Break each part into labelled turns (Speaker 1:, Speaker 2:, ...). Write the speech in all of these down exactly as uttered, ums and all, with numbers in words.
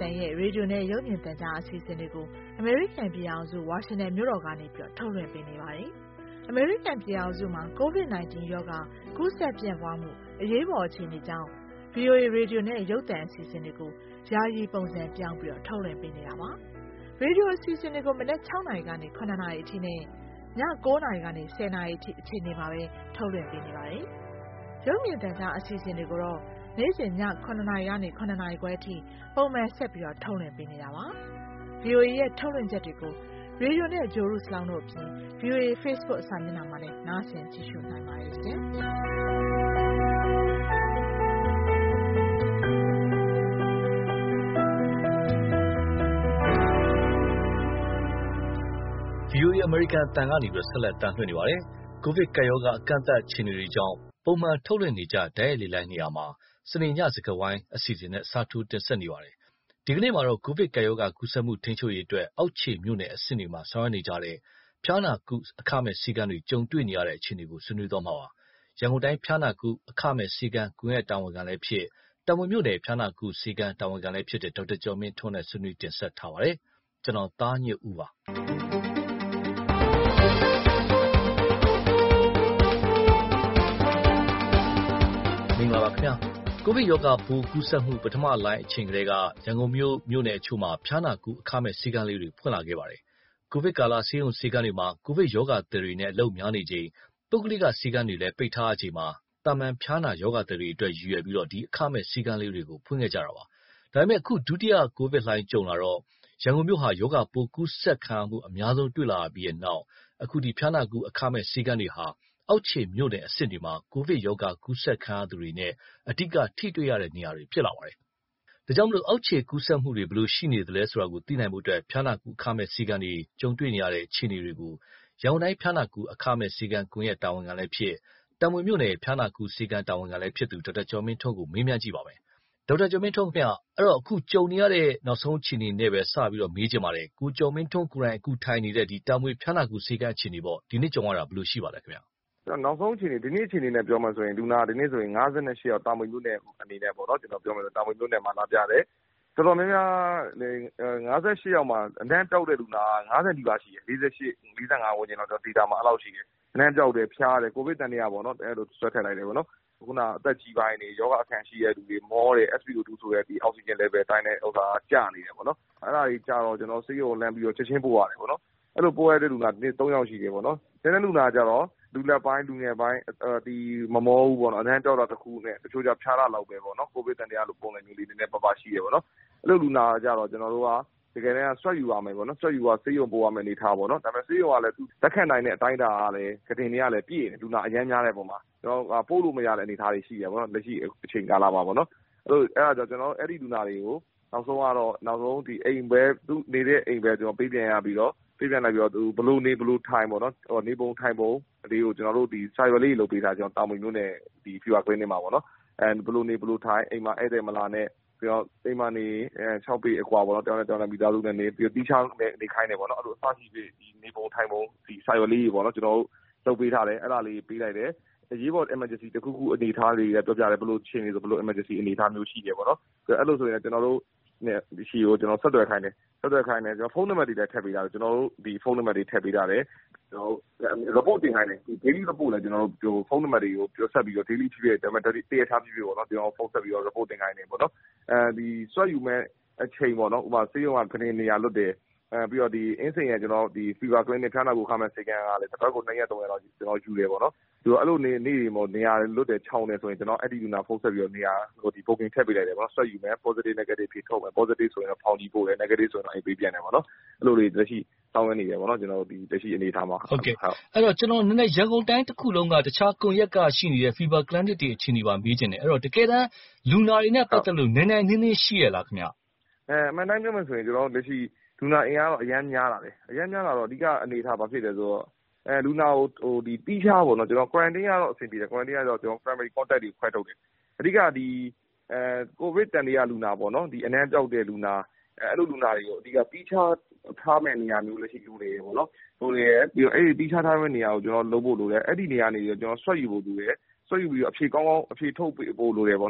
Speaker 1: တန်ရဲ့ရေဒီယိုနဲ့ရုပ်မြင်သံကြားအစီအစဉ်တွေကိုအမေရိကန်ပြည်ထောင်စုဝါရှင်တန်မြို့တော်ကနေပြီးတော့ထုတ်လွှင့်ပေးနေပါတယ်။အမေရိကန်ပြည်ထောင်စုမှာ ကိုဗစ် ၁၉ ရောဂါကူးစက်ပြန့်ပွားမှုအရေးပေါ်အခြေအနေကြောင့် ဗွီအိုအေ ရေဒီယိုနဲ့ရုပ်သံအစီအစဉ်တွေကိုယာယီပုံစံပြောင်းပြီးတော့ထုတ်လွှင့်ပေးနေတာပါ။ရေဒီယိုအစီအစဉ်တွေကိုမနက် ၆ နာရီကနေ ၇ နာရီအထိနဲ့ည ၉ နာရီကနေ ၁၀ နာရီအထိအချိန်တွေမှာပဲထုတ်လွှင့်ပေးနေပါတယ်။ရုပ်မြင်သံကြားအစီအစဉ်တွေကိုတော့နေ့စဉ်ည ၇ နာရီကနေ ၇ နာရီခွဲအထိပုံမှန်ဆက်ပြီးတော့ထုတ်လွှင့်ပေးနေတာပါ။ ဗွီအိုအေရဲ့ထုတ်လွှင့်ချက်တွေကိုရေဒီယိုနဲ့ဂျိုရုစလောင်းတို့အပြင် ဗွီအိုအေ Facebook စာမျက်နှာမှာလည်းနားဆင်ကြည့်ရှုနိုင်ပါတယ်ရှင်။
Speaker 2: ဗွီအိုအေ အမေရိကန်အသံကနေပြီးဆက်လက်တမ်းလွှင့်နေပါတယ်။ ကိုဗစ်ကပ်ရောဂါအကန့်အသတ်အခြေအနေတွေကြောင့်ပုံမှန်ထုတ်လွှင့်နေကြတိုက်ရိုက်လေလိုင်းနေရာမှာစနေညစကားဝိုင်းအစီအစဉ်နဲ့အစားထိုးတင်ဆက်နေပါတယ်။ဒီကနေ့မှာတော့ကိုဗစ်ကပ်ရောဂါကူးစက်မှုထိန်းချုပ်ရေးအတွက်အောက်ခြေမြို့နယ်အဆင့်တွေမှာဆောင်ရွက်နေကြတဲ့ဖျားနာကုအခမဲ့စည်းကမ်းတွေကြုံတွေ့နေရတဲ့အခြေအနေကိုဆွေးနွေးသွားမှာပါ။ရန်ကုန်တိုင်းဖျားနာကုအခမဲ့စည်းကမ်းကွန်ရက်တာဝန်ခံလည်းဖြစ်တာဝန်မြို့နယ်ဖျားနာကုစည်းကမ်းတာဝန်ခံလည်းဖြစ်တဲ့ဒေါက်တာကျော်မင်းထွန်းနဲ့ဆွေးနွေးတင်ဆက်ထားပါတယ်။ကျွန်တော်သားညွတ်ဦးပါ။မင်္ဂလာပါခင်ဗျာကိုဗစ်ရောဂါပိုးကူးစက်မှုပထမလိုင်းအချိန်ကလေးကရန်ကုန်မြို့မြို့နယ်အချို့မှာဖျားနာကုအခမဲ့စည်းကမ်းလေးတွေဖွင့်လာခဲ့ပါတယ်ကိုဗစ်ကာလဆေးရုံစည်းကမ်းတွေမှာကိုဗစ်ရောဂါသည်တွေနဲ့အလုပ်များနေချိန်ပုဂ္ဂလိကစည်းကမ်းတွေလည်းပိတ်ထားချိန်မှာတာမန်ဖျားနာရောဂါသည်တွေအတွက်ရည်ရွယ်ပြီးတော့ဒီအခမဲ့စည်းကမ်းလေးတွေကိုဖွင့်ခဲ့ကြတာပါဒါပေမဲ့အခုဒုတိယကိုဗစ်လှိုင်းကြုံလာတော့ရန်ကုန်မြို့ဟာရောဂါပိုးကူးစက်ခံရမှုအများဆုံးတွေ့လာပြီးတဲ့နောက်အခုဒီဖျားနာကုအခမဲ့စည်းကမ်းတွေဟာအောက်ခြေမြို့နယ်အဆင့်တွေမှာကိုဗစ်ရောဂါကူးစက်ခံရသူတွေနဲ့အဓိကထိတွေ့ရတဲ့နေရာတွေဖြစ်လာပါတယ်။ဒါကြောင့်မလို့အောက်ခြေကူးစက်မှုတွေဘယ်လိုရှိနေသလဲဆိုတာကိုသိနိုင်ဖို့အတွက်ဖျားနာကုအခမဲ့စည်းကမ်းတွေကြုံတွေ့နေရတဲ့အခြေအနေတွေကိုရန်ကုန်တိုင်းဖျားနာကုအခမဲ့စည်းကမ်းကွန်ရက်တာဝန်ခံလည်းဖြစ်တံမွေမြို့နယ်ဖျားနာကုစည်းကမ်းတာဝန်ခံလည်းဖြစ်သူဒေါက်တာကျော်မင်းထွန်းကိုမေးမြန်းကြည့်ပါမယ်။ဒေါက်တာကျော်မင်းထွန်းခင်ဗျအဲ့တော့အခုကြုံနေရတဲ့နောက်ဆုံးအခြေအနေနဲ့ပဲစပြီးတော့မေးချင်ပါတယ်။ကိုကျော်မင်းထွန်းကိုယ်တိုင်အခုထိုင်နေတဲ့ဒီတံမွေဖျားနာကုစည်းကမ်းအခြေအနေပေါ့ဒီနေ့ကြုံရတာဘယ်လိုရှိပါလဲခင်ဗျ
Speaker 3: ။နောက်ဆုံးအခြေအနေဒီနေ့အခြေအနေနဲ့ပြောမှဆိုရင်လူနာဒီနေ့ဆိုရင်၅၈ယောက်တာမွေမြို့နယ်အနေနဲ့ပေါ့နော်ကျွန်တော်ပြောမယ်ဆိုတာမွေမြို့နယ်မှာလာပြတယ်တော်တော်များများ၅၈ယောက်မှာအနံ့တောက်တဲ့လူနာ၅၀နီးပါးရှိတယ်၄၈ ၄၅ဝန်းကျင်တော့ဒေတာမှာအဲ့လောက်ရှိတယ်အနံ့တောက်တယ်ဖျားတယ်ကိုဗစ်တန်တွေကပေါ့နော်အဲ့လိုဆွဲထည့်လိုက်တယ်ပေါ့နော်ခုနအသက်ကြီးပိုင်းတွေယောဂအခံရှိတဲ့လူတွေမောတယ် S P O 2 ဆိုတဲ့ဒီအောက်ဆီဂျင် level တိုင်းတဲ့ဥစ္စာကျနေတယ်ပေါ့နော်အဲ့ဒါကြီးကျတော့ကျွန်တော်ဆေးရုံလမ်းပြီးတော့ချက်ချင်းပို့ရတယ်ပေါ့နော်အဲ့လိုပို့ရတဲ့လူနာဒီနေ့၃ယောက်ရှိတယ်ပေါ့နော်ကျန်တဲ့လူနာကျတော့လူလက်ပိုင်းလူငယ်ပိုင်းဒီမမောဘူးပေါ့နော်အနံ့တောက်တာတစ်ခုနဲ့တချို့ကြဖျားတာလောက်ပဲပေါ့နော်ကိုဗစ်တန်တရားလိုပုံစံမျိုးလေးနည်းနည်းပါးပါးရှိတယ်ပေါ့နော်အဲ့လိုလူနာကြတော့ကျွန်တော်တို့ကတကယ်တမ်းဆွတ်ယူရမယ်ပေါ့နော်ဆွတ်ယူရဆေးရုံပို့ရမယ်အနေထားပေါ့နော်ဒါပေမဲ့ဆေးရုံကလည်းသူလက်ခံနိုင်တဲ့အတိုင်းအတာကလည်းကတင်တွေကလည်းပြည့်တယ်လူနာအများများတဲ့ပုံမှာကျွန်တော်ပို့လို့မရတဲ့အနေထားတွေရှိတယ်ပေါ့နော်လက်ရှိအချိန်ကာလမှာပေါ့နော်အဲ့လိုအဲ့ဒါကြောင့်ကျွန်တော်အဲ့ဒီလူနာတွေကိုနောက်ဆုံးကတော့နောက်ဆုံးဒီအိမ်ပဲသူနေတဲ့အိမ်ပဲကျွန်တော်ပေးပြန်ရပြီးတော့ပေးပြန်လိုက်ပြီးတော့သူဘလို့နေဘလို့ထိုင်ပေါ့နော်ဟိုနေပုံထိုင်ပုံဒီကိုကျွန်တော်တို့ဒီ cyber လေးလုပ်ပေးထားကျွန်တော်တာမွေမျိုးနဲ့ဒီ fever clinic မှာပေါ့နော်အဲဘလို့နေဘလို့ထိုင်အိမ်မှာဧည့်သည်မလာနဲ့ပြီးတော့အိမ်မှာနေအဲ၆ပေအကွာပေါ့နော်တောင်းနဲ့တောင်းနဲ့မိသားစုနဲ့နေပြီးတော့တီးချောင်းနဲ့နေခိုင်းတယ်ပေါ့နော်အဲ့လိုအစရှိပြီးဒီနေပုံထိုင်ပုံဒီ cyber လေးပေါ့နော်ကျွန်တော်တို့လုပ်ပေးထားတယ်အဲ့ဒါလေးပေးလိုက်တယ်အရေးပေါ် emergency တခုခုအနေထားတွေပြောပြတယ်ဘလို့ချင်းနေဆိုဘလို့ emergency အနေထားမျိုးရှိတယ်ပေါ့နော်အဲ့လိုဆိုရင်ကျွန်တော်တို့နဲ့ဒီရှိကိုကျွန်တော်ဆက်သွယ်ခိုင်းတယ်ဆက်သွယ်ခိုင်းတယ်ကျွန်တော်ဖုန်းနံပါတ်တွေလည်းထည့်ပေးထားတယ်ကျွန်တော်တို့ဒီဖုန်းနံပါတ်တွေထည့်ပေးထားတယ်ကျွန်တော် report တင်ခိုင်းတယ်ဒီ daily report လည်းကျွန်တော်တို့ဖုန်းနံပါတ်တွေကိုပြောဆက်ပြီးတော့ daily ဖြစ်ဖြစ်ဒါပေမဲ့တရထားဖြစ်ဖြစ်ပေါ့နော်ကျွန်တော်ဖုန်းဆက်ပြီးတော့ report တင်ခိုင်းတယ်ပေါ့နော်အဲဒီဆွတ်ယူမဲ့အချိန်ပေါ့နော်ဥပမာဆေးရုံကခဏနေရာလွတ်တယ်အဲပြီးတော့ဒီအင်းစိန်ရဲ့ကျွန်တော်ဒီ fever clinic ဖျားနာကိုခမဲ့စေကန်ကလည်းတစ်ပတ်ကို၂ရက်၃ရက်လောက်ကျွန်တော်ယူတယ်ပေါ့နော်သူအဲ့လိုနေနေမို့နေရာလွတ်တယ်ခြောင်းတယ်ဆိုရင်ကျွန်တော်အဲ့ဒီလူနာဖုန်းဆက်ပြီးတော့နေရာဟိုဒီ booking ထည့်ပေးလိုက်တယ်ပေါ့နော်ဆွတ်ယူမယ် positive negative ဖြေထုတ်မယ် positive ဆိုရင်တော့ဖောင်ကြီးပို့တယ် negative ဆိုရင်တော့အိမ်ပေးပြန်တယ်ပေါ့နော်အဲ့လိုတွေလက်ရှိတောင်းရနေတယ်ပေါ့နော်ကျွန်တော်ဒီလက်ရှိအနေထားမှာ
Speaker 2: ဟုတ်ကဲ့အဲ့တော့ကျွန်တော်နည်းနည်းရန်ကုန်တိုင်းတစ်ခုလုံးကတခြားကွန်ရက်ကရှိနေတဲ့ fever clinic တွေအခြေအနေပါမေးချင်တယ်အဲ့တော့တကယ်တမ်းလူနာတွေနဲ့ပတ်သက်လို့နည်းနည်းနည်းနည်းရှိရလားခင်ဗျ
Speaker 3: အဲအမှန်တိုင်းပြောမယ်ဆိုရင်ကျွန်တော်လက်ရှိလူနာအင်အားတော့အရန်များလာတယ်အရန်များလာတော့အဓိကအနေထားဘာဖြစ်လဲဆိုတော့အဲလူနာကိုဟိုဒီတီးခြားပေါ့နော်ကျွန်တော် quarantine ကတော့အဆင်ပြေတယ် quarantine ကတော့ကျွန်တော် primary contact တွေခွဲထုတ်တယ်အဓိကဒီအဲ covid တန်တရားလူနာပေါ့နော်ဒီအနံ့ပြောက်တဲ့လူနာအဲအဲ့လိုလူနာတွေကိုအဓိကတီးခြားထားမဲ့နေရာမျိုးလက်ရှိလူတွေပေါ့နော်ဟိုတွေပြီးတော့အဲ့ဒီတီးခြားထားမဲ့နေရာကိုကျွန်တော်လုပ်ဖို့လိုတယ်အဲ့ဒီနေရာနေပြီးတော့ကျွန်တော်ဆွတ်ယူဖို့လိုတယ်ဆွတ်ယူပြီးတော့အဖြေကောင်းကောင်းအဖြေထုတ်ဖို့လိုတယ်ပေါ့နော်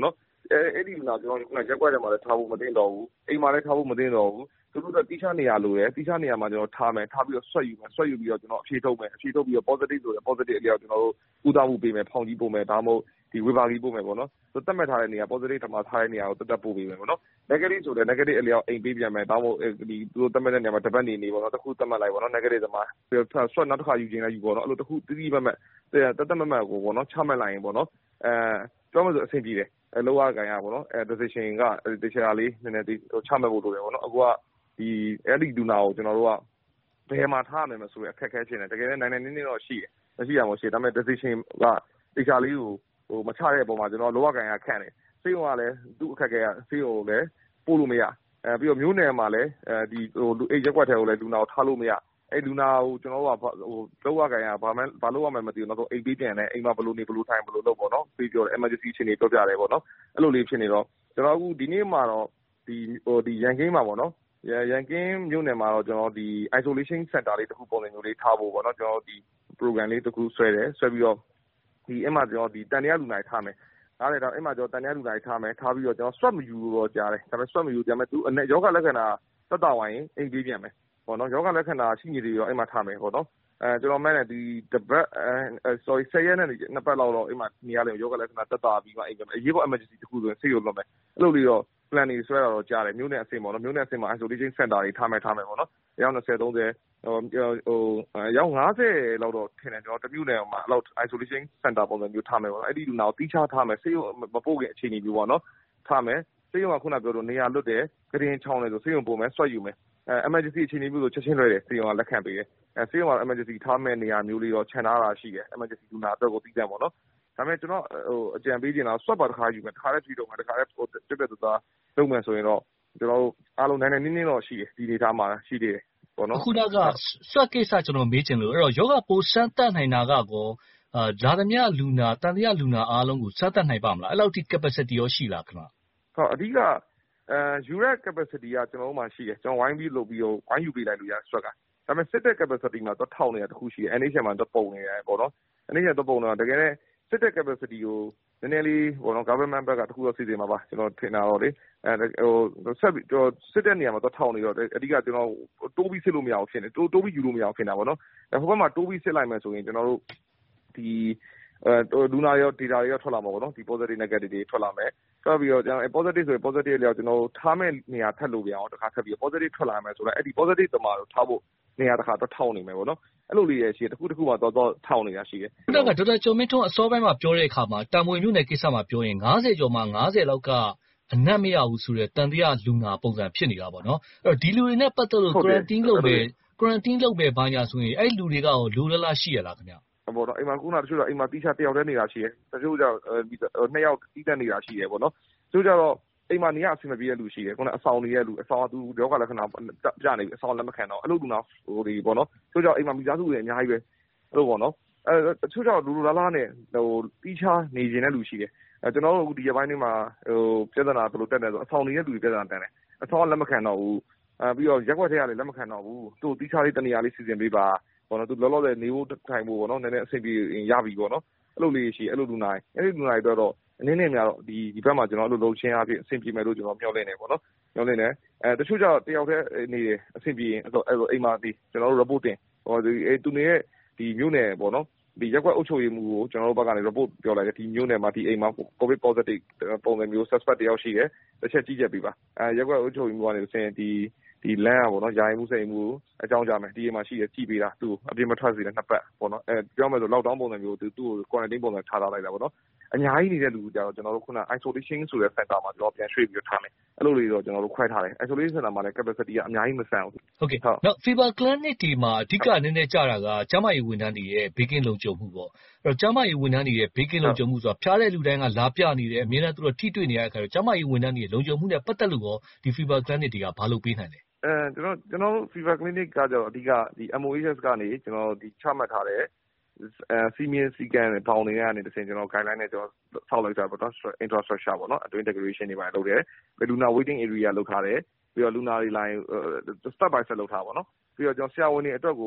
Speaker 3: အဲ့ဒီလူနာကျွန်တော်ခုနရက်ကွက်ထဲမှာလည်းထားဖို့မသိတော့ဘူးအိမ်မှာလည်းထားဖို့မသိတော့ဘူးသူတို့ကတိကျနေရလို့ရယ်တိကျနေရမှာကျွန်တော်ထားမယ်ထားပြီးတော့ဆွတ်ယူမယ်ဆွတ်ယူပြီးတော့ကျွန်တော်အဖြေထုတ်မယ်အဖြေထုတ်ပြီးတော့ positive ဆိုရင် positive အလျောက်ကျွန်တော်တို့ကုသမှုပေးမယ်ဖောင်ကြီးပို့မယ်ဒါမှမဟုတ်ဒီဝေဘာကြီးပို့မယ်ပေါ့နော်သူတက်မှတ်ထားတဲ့နေရာ positive တမှာထားတဲ့နေရာကိုတက်တက်ပို့ပေးမယ်ပေါ့နော် negative ဆိုတဲ့ negative အလျောက်အိမ်ပေးပြန်မယ်ဒါမှမဟုတ်ဒီသူတို့တက်မှတ်တဲ့နေရာမှာတပတ်နေနေပေါ့နော်တစ်ခုတက်မှတ်လိုက်ပေါ့နော် negative တမှာဆွတ်နောက်တစ်ခါယူခြင်းလည်းယူပေါ့နော်အဲ့လိုတစ်ခုတိတိပတ်မှတ်တက်တက်မှတ်မှတ်ကိုပေါ့နော်ချမှတ်လိုက်ရင်ပေါ့နော်အဲပြောမှဆိုအဆင်ပြေတယ်အဲလောကကန်ရပေါ့နော်အဲ decision ကတခြားလေးနည်းနည်းဒီချမှတ်ဖို့လိုတယ်ပေါ့နော်အခုကဒီအဲ့ဒီဒူနာကိုကျွန်တော်တို့ကဘယ်မှာထားမယ်မဆိုရအခက်ခဲချင်းတယ်တကယ်လည်းနိုင်နိုင်နင်းနင်းတော့ရှိတယ်မရှိရမို့ရှိဒါပေမဲ့ decision ကတခြားလေးကိုဟိုမချတဲ့အပေါ်မှာကျွန်တော်လောကကန်ရခန့်တယ်စိတ်ဝင်ကလည်းသူ့အခက်ခဲရစိတ်ဝင်လည်းပို့လို့မရအဲပြီးတော့မျိုးနယ်မှာလည်းအဲဒီဟိုလူအိတ်ရက်ကွက်ထဲကိုလည်းဒူနာကိုထားလို့မရအဲ့လူနာကိုကျွန်တော်တို့ကဟိုလောကကန်ရဘာမှဘာလို့ရမှမသိဘူးတော့အိတ်ပေးပြန်တယ်အိမ်မှာဘလို့နေဘလို့ထိုင်ဘလို့လုပ်ပေါ့နော်ပြီးပြောတယ် emergency အခြေအနေပြောပြတယ်ပေါ့နော်အဲ့လိုလေးဖြစ်နေတော့ကျွန်တော်အခုဒီနေ့မှာတော့ဒီဟိုဒီရန်ကင်းမှာပေါ့နော်ရန်ကင်းမြို့နယ်မှာတော့ကျွန်တော်ဒီ isolation center လေးတစ်ခုပုံစံမျိုးလေးထားဖို့ပေါ့နော်ကျွန်တော်ဒီ program လေးတစ်ခုဆွဲတယ်ဆွဲပြီးတော့ဒီအဲ့မှာကျွန်တော်ဒီတန်တရားလူနိုင်ထားမယ်ဒါလည်းတော့အဲ့မှာကျွန်တော်တန်တရားလူနိုင်ထားမယ်ထားပြီးတော့ကျွန်တော် swab မယူလို့တော့ကြားတယ်ဒါပေမဲ့ swab မယူကြမယ်သူအနေယောဂလက္ခဏာသက်သာဝိုင်းအိမ်ပေးပြန်မယ်ပေါ့နော်ယောဂလက္ခဏာရှိနေတယ်ရောအဲ့မှာထားမယ်ပေါ့နော်အဲကျွန်တော်မှန်းတယ်ဒီတပတ်အဲ sorry ဆယ်ရက်နဲ့နှစ်ပတ်လောက်တော့အဲ့မှာနေရာလေယောဂလက္ခဏာသက်သာပြီးမှအိမ်ပြန်မယ်အရေးပေါ် emergency တစ်ခုဆိုရင်ဆေးရုံလွှတ်မယ်အဲ့လိုလေးတော့ plan တွေဆွဲတာတော့ကြားတယ်မြို့နယ်အဆင့်ပေါ့နော်မြို့နယ်အဆင့်မှာ isolation center တွေထားမယ်ထားမယ်ပေါ့နော်အယောက်20 30ဟိုဟိုအယောက်50လောက်တော့ထင်တယ်ကျွန်တော်တမြို့နယ်မှာအဲ့လောက် isolation center ပုံစံမျိုးထားမယ်ပေါ့နော်အဲ့ဒီလူနာကိုတီးခြားထားမယ်ဆေးရုံမပို့ခင်အခြေအနေမျိုးပေါ့နော်ထားမယ်ဆေးရုံကခုနပြောလို့နေရာလွတ်တယ်ကရင်ချောင်းတယ်ဆိုဆေးရုံပို့မယ်ဆွတ်ယူမယ်အဲ emergency အခြေအနေမျိုးဆိုချက်ချင်းလွှဲတယ်ဆေးရုံကလက်ခံပေးတယ်အဲဆေးရုံက emergency ထားမဲ့နေရာမျိုးလေးတော့ခြံထားတာရှိတယ် emergency လူနာအတွက်ကိုတီးတယ်ပေါ့နော်ဒါပေမဲ့ကျွန်တော်ဟိုအကြံပေးချင်တာဆွတ်ပါတစ်ခါယူမယ်တစ်ခါလည်းပြီးတော့မယ်တစ်ခါလည်းဟိုတက်တက်သွားလုပ်မယ်ဆိုရင်တော့ကျွန်တော်တို့အားလုံးနိုင်နိုင်နင်းနင်းတော့ရှိတယ်ဒီဒေတာမှာရှိသေးတယ်ပေါ့နော်
Speaker 2: အခုကဆွတ်ကိစ္စကျွန်တော်မေးချင်လို့အဲ့တော့ယောဂပိုးစမ်းသပ်နိုင်တာကကောအာလာသမျှလူနာတန်တရားလူနာအားလုံးကိုစမ်းသပ်နိုင်ပါမလားအဲ့လောက်ထိ capacity ရောရှိလားခင်ဗျ
Speaker 3: ဟုတ်အဓိကအဲ U R A C capacity ကကျွန်တော်တို့မှာရှိတယ်ကျွန်တော်ဝိုင်းပြီးလုပ်ပြီးတော့ဝိုင်းယူပေးလိုက်လို့ရဆွတ်ကဒါပေမဲ့စစ်တဲ့ capacity မှာတော့ထောက်နေတာတခုရှိတယ် N H M မှာတော့ပုံနေတယ်ပေါ့နော် N H M တော့ပုံနေတာတကယ်နဲ့စစ်တဲ့ capacity ကိုနည်းနည်းလေးပေါ့နော် government ဘက်ကတခုတော့စီစဉ်မှာပါကျွန်တော်ထင်တာတော့လေအဲဟိုဆက်ပြီးတော့စစ်တဲ့နေရာမှာတော့ထောက်နေတော့အဓိကကျွန်တော်တိုးပြီးစစ်လို့မရအောင်ဖြစ်နေတိုးတိုးပြီးယူလို့မရအောင်ဖြစ်နေတာပေါ့နော်အဲဟိုဘက်မှာတိုးပြီးစစ်လိုက်မယ်ဆိုရင်ကျွန်တော်တို့ဒီအဲလူနာရော data တွေရောထွက်လာမှာပေါ့နော်ဒီ positive negative တွေထွက်လာမယ်ထွက်ပြီးတော့ကျွန်တော် positive ဆိုရင် positive လေးကျွန်တော်ထားမဲ့နေရာထပ်လို့ပြအောင်တခါထပ်ပြီး positive ထွက်လာမယ်ဆိုတော့အဲ့ဒီ positive တမားတော့ထားဖို့နေရာတစ်ခါတော့ထောက်နေမယ်ပေါ့နော်အဲ့လိုလေးရရှိတယ်တစ်ခုတစ်ခုမှတော့တော့ထောက်နေတာရှိတယ်
Speaker 2: ခုနကဒေါက်တာကျော်မင်းထွန်းအစောပိုင်းမှာပြောတဲ့အခါမှာတံမွေမြို့နယ်ကိစ္စမှာပြောရင်50ကျော်မှ50လောက်ကအနက်မရဘူးဆိုတဲ့တန်တရားလူနာပုံစံဖြစ်နေတာပေါ့နော်အဲ့တော့ဒီလူတွေနဲ့ပတ်သက်လို့ quarantine လုပ်မယ် quarantine လုပ်မယ်ဘာညာဆိုရင်အဲ့လူတွေကရောလိုလလားရှိရလားခင်ဗျ
Speaker 3: ပေါ့နော်အိမ်မှာခုနကတချို့တော့အိမ်မှာတီးချတယောက်တည်းနေတာရှိတယ်တချို့ကျတော့နှစ်ယောက်တီးတက်နေတာရှိတယ်ပေါ့နော်တချို့ကျတော့အိမ်မှာနေရအဆင်မပြေတဲ့လူရှိတယ်ခုနအဆောင်နေတဲ့လူအဆောင်ကသူယောဂလက္ခဏာပြနေပြီအဆောင်လက်မခံတော့အဲ့လိုလူနာဟိုဒီပေါ့နော်တချို့ကျတော့အိမ်မှာမိသားစုတွေအများကြီးပဲအဲ့လိုပေါ့နော်အဲတချို့ကျတော့လူလူလားလားနဲ့ဟိုတီးချနေခြင်းတဲ့လူရှိတယ်အဲကျွန်တော်တို့အခုဒီရက်ပိုင်းတွေမှာဟိုပြဿနာဘယ်လိုတက်နေဆိုအဆောင်နေတဲ့လူတွေပြဿနာတက်တယ်အဆောင်ကလက်မခံတော့ဘူးအဲပြီးတော့ရက်ွက်ထဲကလည်းလက်မခံတော့ဘူးသူ့တီးချလေးတနေရာလေးစီစဉ်ပေးပါပေါ့နော်သူလောလောဆယ်နေဖို့ထိုင်ဖို့ပေါ့နော်နည်းနည်းအဆင်ပြေရပြီပေါ့နော်အဲ့လိုလေးရှိအဲ့လိုလူနိုင်အဲ့ဒီလူနိုင်တော့တော့အနည်းနဲ့များတော့ဒီဒီဘက်မှာကျွန်တော်အဲ့လိုလုံချင်းအဖြစ်အဆင်ပြေမယ်လို့ကျွန်တော်မျှော်လင့်နေပေါ့နော်မျှော်လင့်နေအဲတချို့ကျတော့တယောက်တည်းနေတယ်အဆင်ပြေရင်အဲ့လိုအဲ့လိုအိမ်မှာဒီကျွန်တော်တို့ report တင်ဟိုဒီအဲသူနေတဲ့ဒီမြို့နယ်ပေါ့နော်ဒီရက်ွက်အုပ်ချုပ်ရေးမှုကိုကျွန်တော်တို့ဘက်ကနေ report ပြောလိုက်တယ်ဒီမြို့နယ်မှာဒီအိမ်မှာ covid positive ပုံစံမျိုး suspect တယောက်ရှိတယ်တစ်ချက်ကြည့်ချက်ပေးပါအဲရက်ွက်အုပ်ချုပ်ရေးမှုကနေဆိုရင်ဒီဒီလမ်းอ่ะပေါ့နော်ယာယီမှုစိတ်မှုအကြောင်းကြမယ်ဒီအိမ်မှာရှိရကြည့်ပေးတာသူ့အပြင်မထွက်စေနဲ့နှစ်ပတ်ပေါ့နော်အဲပြောမယ်ဆို lockdown ပုံစံမျိုးသူ့ကို quarantine ပုံစံထားထားလိုက်တာပေါ့နော်အများကြီးနေတဲ့လူကြတော့ကျွန်တော်တို့ခုန isolation ဆိုတဲ့ center မှာကျွန်တော်ပြန်ရွှေ့ပြီးထားမယ်အဲ့လိုလေးတော့ကျွန်တော်တို့ခွဲထားတယ် isolation center မှာလည်း capacity ကအများကြီးမဆန်ဘူး
Speaker 2: ဟုတ်ကဲ့နောက် fever clinic ဒီမှာအဓိကနည်းနည်းကြတာကကျန်းမာရေးဝန်ထမ်းတွေရဲ့ဘေးကင်းလုံခြုံမှုပေါ့အဲ့တော့ကျန်းမာရေးဝန်ထမ်းတွေရဲ့ဘေးကင်းလုံခြုံမှုဆိုတာဖျားတဲ့လူတိုင်းကလာပြနေတယ်အများနဲ့သူတို့ထိတွေ့နေရတဲ့အခါကျကျန်းမာရေးဝန်ထမ်းတွေရဲ့လုံခြုံမှုနဲ့ပတ်သက်လို့ရောဒီ fever clinic တွေကဘာလုပ်ပေးနိုင်လဲ
Speaker 3: အဲကျွန်တော်ကျွန်တော် fever clinic ကကြောအဓိကဒီ M O H S ကနေကျွန်တော်ဒီချမှတ်ထားတဲ့အဲစီမင်းစီကန်ပေါင်းတွေကနေတစ်ဆင့်ကျွန်တော် guideline နဲ့ကျွန်တော်ဆောက်လိုက်တာပေါ့နော် infrastructure ပေါ့နော်အတွင်း integration တွေပါလုပ်တယ်လူနာ waiting area လုပ်ထားတယ်ပြီးတော့လူနာတွေ line step by step လုပ်ထားပါတော့ပြီးတော့ကျွန်တော်ဆရာဝန်တွေအတွက်ကို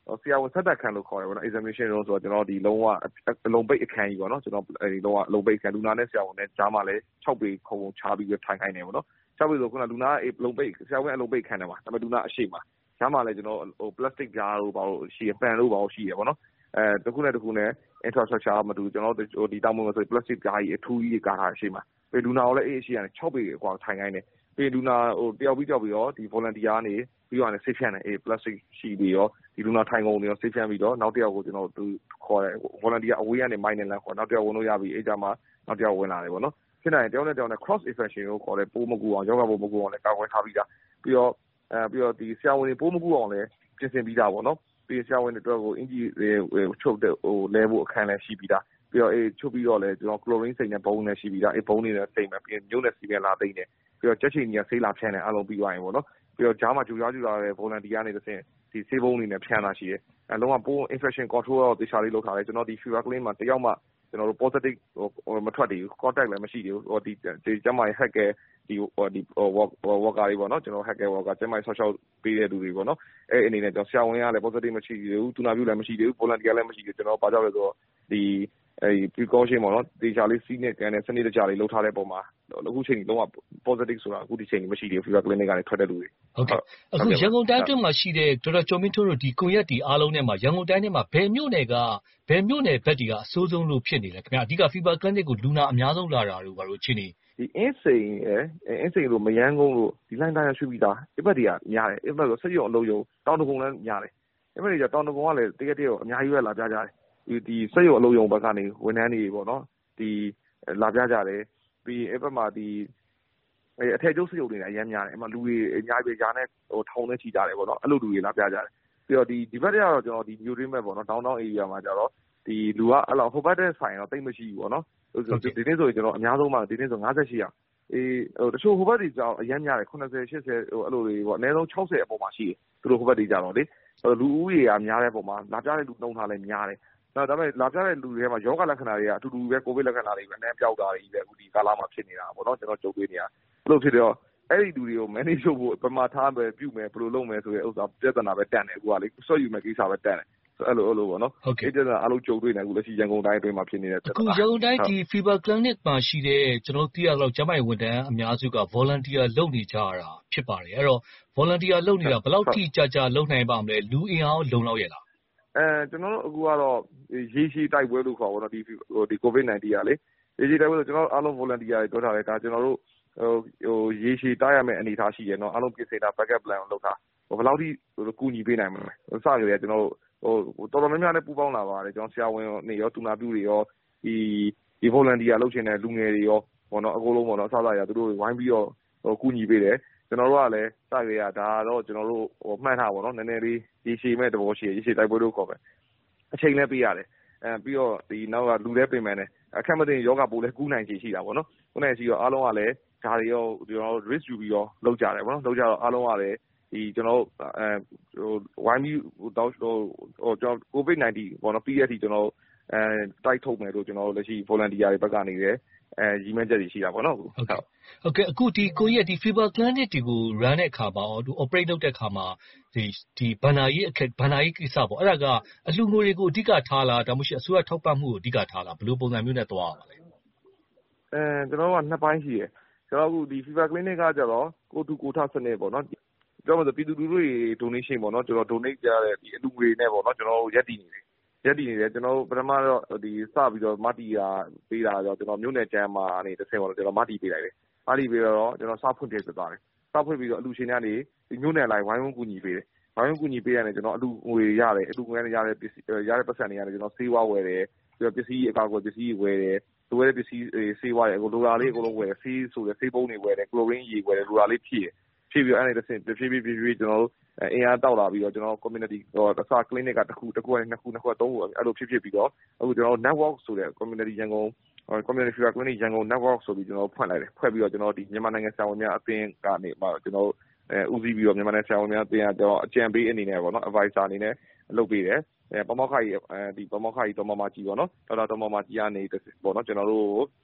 Speaker 3: ဆရာဝန်ဆက်တက်ခန်းလို့ခေါ်တယ်ပေါ့နော် examination room ဆိုတော့ကျွန်တော်ဒီလုံးဝအလုံးပိတ်အခန်းကြီးပေါ့နော်ကျွန်တော်အဲဒီလုံးဝအလုံးပိတ်အခန်းလူနာနဲ့ဆရာဝန်နဲ့ကြားမှာလဲ၆ပေခုံခုံချပြီးထိုင်ခိုင်းနေပေါ့နော်၆ပေဆိုခုနလူနာအလုံးပိတ်ဆရာဝန်အလုံးပိတ်ခန်းတယ်မှာဒါပေမဲ့လူနာအရှိမှာကြားမှာလဲကျွန်တော်ဟို plastic ကြားလို့ပါလို့ရှိရပန်လို့ပါလို့ရှိရပေါ့နော်အဲတခုနဲ့တခုနဲ့ infrastructure မတူကျွန်တော်တို့ဒီတောင်ပေါ်မှာဆို plastic ကြားကြီးအထူးကြီးကားထားရှိမှာပေလူနာကိုလည်းအေးရှိရတယ်၆ပေกว่าထိုင်ခိုင်းတယ်ပေလူနာဟိုတယောက်ပြီးတယောက်ပြီးတော့ဒီ volunteer ကနေပြီးတော့လည်း safe ဖြန့်တယ်အေး plastic ရှိပြီးတော့ဒီလူနာထိုင်ကုန်တွေရော safe ဖြန့်ပြီးတော့နောက်တစ်ယောက်ကိုကျွန်တော်တို့ခေါ်တယ် volunteer အဝေးကနေမိုင်းနဲ့လမ်းခေါ်နောက်တစ်ယောက်ဝင်လို့ရပြီအေးကြမှာနောက်တစ်ယောက်ဝင်လာတယ်ပေါ့နော်ဖြစ်နိုင်တယောက်နဲ့တယောက်နဲ့ cross infection ကိုခေါ်တယ်ပိုးမကူအောင်ယောဂပိုးမကူအောင်လည်းကာကွယ်ထားပြီးသားပြီးတော့အဲပြီးတော့ဒီဆရာဝန်တွေပိုးမကူအောင်လည်းပြင်ဆင်ပြီးသားပေါ့နော်ပြီးဆရာဝန်တွေအတွက်ကိုအင်ဂျီချုပ်တဲ့ဟိုလဲဖို့အခန်းလည်းရှိပြီးသားပြီးတော့အေးချုပ်ပြီးတော့လည်းကျွန်တော် chlorine စိတ်နဲ့ဘုံနဲ့ရှိပြီးသားအေးဘုံနေနဲ့စိတ်နဲ့ပြီးညို့နဲ့စီပြန်လာသိမ့်တယ်ပြီးတော့ကြက်ချင်ကြီးကဆေးလာဖြန်းတယ်အလုံးပြီးသွားရင်ပေါ့နော်ပြီးတော့ဂျားမှာဂျူရားဂျူလာတဲ့ volunteer ကနေတစ်ဆင့်ဒီဆေးဘုံနေနဲ့ဖြန်းလာရှိတယ်အဲလုံးဝပိုး infection control တော့တေချာလေးလုပ်ထားတယ်ကျွန်တော်ဒီ fever clinic မှာတယောက်မှကျွန်တော်တို့ positive ဟိုမထွက်သေးဘူး contact လည်းမရှိသေးဘူးဟိုဒီဒီကျမရဲ့ hacker ဒီဟိုဒီ worker တွေပေါ့နော်ကျွန်တော် hacker worker ကျမရဲ့ social ပေးတဲ့လူတွေပေါ့နော်အဲအနေနဲ့ကျွန်တော်ဆရာဝန်ကလည်း positive မရှိသေးဘူးသူနာပြုလည်းမရှိသေးဘူး volunteer လည်းမရှိသေးဘူးကျွန်တော်ဘာကြောင့်လဲဆိုတော့ဒီအဲ precaution ပေါ့နော်တေချာလေးစီးနဲ့ကန်တဲ့စနစ်တကျလေးလုပ်ထားတဲ့ပုံမှာအခုချိန်ကြီးလုံးဝ positive ဆိုတာအခုဒီချိန်ကြီးမရှိသေးဘူး fever clinic ကနေထွက်တဲ့လူတွေ
Speaker 2: ဟုတ်ကဲ့အခုရန်ကုန်တိုင်းအတွင်းမှာရှိတဲ့ဒေါက်တာကျော်မင်းထွန်းတို့ဒီကွန်ရက်ဒီအားလုံးထဲမှာရန်ကုန်တိုင်းထဲမှာဘယ်မြို့နယ်ကဘယ်မြို့နယ်ဘက်တွေကအဆိုးဆုံးလို့ဖြစ်နေလဲခင်ဗျာအဓိက fever clinic ကိုလူနာအများဆုံးလာတာတို့ဘာလို့ချင်းနေ
Speaker 3: ဒီအင်းစိန်ရယ်အင်းစိန်လို့မယန်းကုန်းလို့ဒီလိုင်းတိုင်းရွှေပြီးသားအဘက်တွေကများတယ်အဘက်ဆိုဆက်ရုံအလုံးယုံတောင်တကုံလည်းများတယ်အဘက်တွေကတောင်တကုံကလည်းတကယ်တည်းအများကြီးပဲလာပြကြတယ်ဒီဒီဆက်ရုံအလုံးယုံဘက်ကနေဝန်ထမ်းတွေပေါ့နော်ဒီလာပြကြတယ်ပြီးအဘက်မှာဒီအဲအထက်ကျုပ်ဆက်ရုံတွေလည်းအများများတယ်အမှလူတွေအများကြီးပဲယာနဲ့ဟိုထောင်နဲ့ချီကြတယ်ပေါ့နော်အဲ့လိုလူတွေလာပြကြတယ်ပြီးတော့ဒီဒီဘက်တွေကတော့ကျွန်တော်ဒီမြို့တွင်းဘက်ပေါ့နော်တောင်တောင် area မှာကြတော့ဒီလူကအဲ့လောက်ဟိုဘက်တဲ့ဆိုင်တော့တိတ်မရှိဘူးပေါ့နော်ဒီနေ့ဆိုရင်ကျွန်တော်အများဆုံးမှဒီနေ့ဆို၅၈ရာအေးဟိုတချို့ဟိုဘက်တွေကြောင်အများများတယ်80 80ဟိုအဲ့လိုတွေပေါ့အနည်းဆုံး60အပေါ်မှာရှိတယ်သူတို့ဟိုဘက်တွေကြတော့လေလူဦးရေကများတဲ့ပုံမှာလာပြတဲ့လူနှုံထားလဲများတယ်ဒါပေမဲ့လာပြတဲ့လူတွေထဲမှာယောဂလက္ခဏာတွေကအတူတူပဲကိုဗစ်လက္ခဏာတွေပဲအနှံ့ပြောက်တာတွေပဲအခုဒီကာလမှာဖြစ်နေတာပေါ့နော်ကျွန်တော်ကြုံတွေ့နေရဘလို့ဖြစ်တော့အဲ့ဒီလူတွေကို manage လုပ်ဖို့ပမာထားပဲပြုမယ်ဘယ်လိုလုပ်မယ်ဆိုရဲဥစ္စာပြဿနာပဲတန်တယ်အခုကလေဆွတ်ယူမယ်ကိစ္စပဲတန်တယ်အဲ့လိုအဲ့လိုပေါ့နော်
Speaker 2: အဲ့
Speaker 3: ဒါအားလုံးကြုံတွေ့နေအခုလက်ရှိရန်ကုန်တိုင်းအတွင်းမှာဖြစ်နေတဲ့
Speaker 2: အခုရန်ကုန်တိုင်းဒီ fever clinic မှာရှိတဲ့ကျွန်တော်သိရတော့ကျန်းမာရေးဝန်ထမ်းအများစုက volunteer လုပ်နေကြတာဖြစ်ပါတယ်အဲ့တော့ volunteer လုပ်နေတာဘယ်လောက်ထိကြာကြာလုပ်နိုင်ပါမလဲလူအင်အားလုံလောက်ရဲ့လား
Speaker 3: အဲကျွန်တော်တို့အခုကတော့ရေရှည်တိုက်ပွဲလို့ခေါ်ပါတော့ဒီဒီ covid 19 ကလေရေရှည်တိုက်ပွဲဆိုကျွန်တော်အားလုံး volunteer တွေပြောထားတယ်ဒါကျွန်တော်တို့ဟိုဟိုရေရှည်တိုက်ရမယ့်အနေအထားရှိတယ်เนาะအားလုံးပြင်ဆင်တာ backup plan ကိုလုပ်ထားဟိုဘယ်လောက်ထိကူညီပေးနိုင်မလဲစကြရကျွန်တော်တို့ဟိုတော်တော်များများနဲ့ပူးပေါင်းလာပါတယ်ကျွန်တော်ဆရာဝန်နေရောတူနာပြုတွေရောဒီဒီ volunteer လုပ်ချင်တဲ့လူငယ်တွေရောပေါ့နော်အကုန်လုံးပေါ့နော်အစစရသူတို့ဝိုင်းပြီးတော့ဟိုကူညီပေးတယ်ကျွန်တော်တို့ကလည်းစကြရဒါတော့ကျွန်တော်တို့ဟိုမှတ်ထားပါတော့နည်းနည်းလေးရေရှည်မဲ့တဘောရှိရေရှည်တိုက်ပွဲလို့ခေါ်ပဲအချိန်လည်းပေးရတယ်အဲပြီးတော့ဒီနောက်ကလူလည်းပြင်မယ်နဲ့အခက်မသိယောဂပိုးလည်းကူးနိုင်ချေရှိတာပေါ့နော်ခုနကရှိတော့အားလုံးကလည်းဒါတွေရောကျွန်တော်တို့ risk ယူပြီးတော့လုပ်ကြတယ်ပေါ့နော်လုပ်ကြတော့အားလုံးကလည်းဒီကျွန်တော်အဲဟိုဝိုင်းပြီးဟိုတောက်ဟိုဟိုကျွန်တော် covid 19ပေါ့နော်ပြီးရတဲ့အထိကျွန်တော်အဲတိုက်ထုတ်မယ်လို့ကျွန်တော်တို့လက်ရှိ volunteer တွေဘက်ကနေလည်းအဲရီမန်းချက်တွေရှိတာပေါ့နော်
Speaker 2: ဟုတ်ဟုတ်ကဲ့အခုဒီကိုကြီးကဒီ fever clinic တွေကို run တဲ့အခါမှာသူ operate လုပ်တဲ့အခါမှာဒီဒီဘဏ္ဍာရေးအခက်ဘဏ္ဍာရေးကိစ္စပေါ့အဲ့ဒါကအလှူငွေတွေကိုအဓိကထားလားဒါမှမဟုတ်အစိုးရထောက်ပံ့မှုကိုအဓိကထားလားဘယ်လိုပုံစံမျိုးနဲ့သွားရပါလဲ
Speaker 3: အဲကျွန်တော်ကနှစ်ပိုင်းရှိတယ်ကျွန်တော်အခုဒီ fever clinic ကကြတော့ကိုတူကိုထစနစ်ပေါ့နော်ပြောမှဆိုပြည်သူလူထုတွေ donation ပေါ့နော်ကျွန်တော် donate ကြတဲ့ဒီအလူငွေနဲ့ပေါ့နော်ကျွန်တော်တို့ရက်တည်နေတယ်ရက်တည်နေတယ်ကျွန်တော်တို့ပထမတော့ဒီစပြီးတော့မတီယာပေးတာတော့ကျွန်တော်မြို့နယ်ကျမ်းမာနေတစ်ဆင့်ပေါ့ကျွန်တော်မတီပေးလိုက်တယ်မတီပေးတော့ကျွန်တော်စဖွင့်ပြသွားတယ်စဖွင့်ပြီးတော့အလူရှင်တွေကနေဒီမြို့နယ်လိုက်ဝိုင်းဝန်းကူညီပေးတယ်ဝိုင်းဝန်းကူညီပေးရတယ်ကျွန်တော်အလူငွေရတယ်အလူငွေနဲ့ရတဲ့ပစ္စည်းရတဲ့ပတ်စံတွေရတယ်ကျွန်တော်ဆေးဝါးဝယ်တယ်ပြီးတော့ပစ္စည်းအကာအကွယ်ပစ္စည်းဝယ်တယ်လိုရတဲ့ပစ္စည်းဆေးဝါးတွေအကုန်လိုတာလေးအကုန်လုံးဝယ်တယ်ဆေးဆိုတဲ့ဆေးပုံးတွေဝယ်တယ် chlorine ရေဝယ်တယ်လိုတာလေးဖြည့်ဖြည့်ပြီးတော့အဲ့ဒီတစ်ဆင့်ဖြည့်ဖြည့်ဖြည့်ဖြည့်ကျွန်တော်တို့အင်အားတောက်လာပြီးတော့ကျွန်တော် community ဟိုအစ clinic ကတစ်ခုတစ်ခုနဲ့နှစ်ခုနှစ်ခုသုံးခုအဲ့လိုဖြစ်ဖြစ်ပြီးတော့အခုကျွန်တော် network ဆိုတဲ့ community ရန်ကုန် community fever clinic ရန်ကုန် network ဆိုပြီးကျွန်တော်ဖွင့်လိုက်တယ်ဖွဲ့ပြီးတော့ကျွန်တော်ဒီမြန်မာနိုင်ငံဆရာဝန်များအသင်းကနေမှကျွန်တော်အဲဦးစီးပြီးတော့မြန်မာနိုင်ငံဆရာဝန်များအသင်းကကျွန်တော်အကြံပေးအနေနဲ့ပေါ့နော် advisor အနေနဲ့လုပ်ပေးတယ်အဲပမောက္ခကြီးအဲဒီပမောက္ခကြီးတော်မမကြီးပေါ့နော်ဒေါက်တာတော်မမကြီးကနေပေါ့နော်ကျွန်တော်တို့